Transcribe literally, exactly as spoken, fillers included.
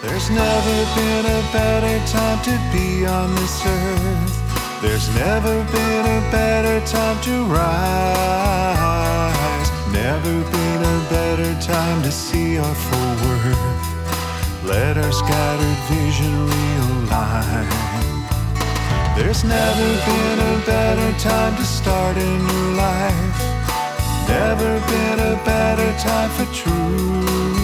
There's never been a better time to be on this earth. There's never been a better time to rise. Never been a better time to see our full worth. Let our scattered vision realign. There's never been a better time to start a new life. Never been a better time for truth.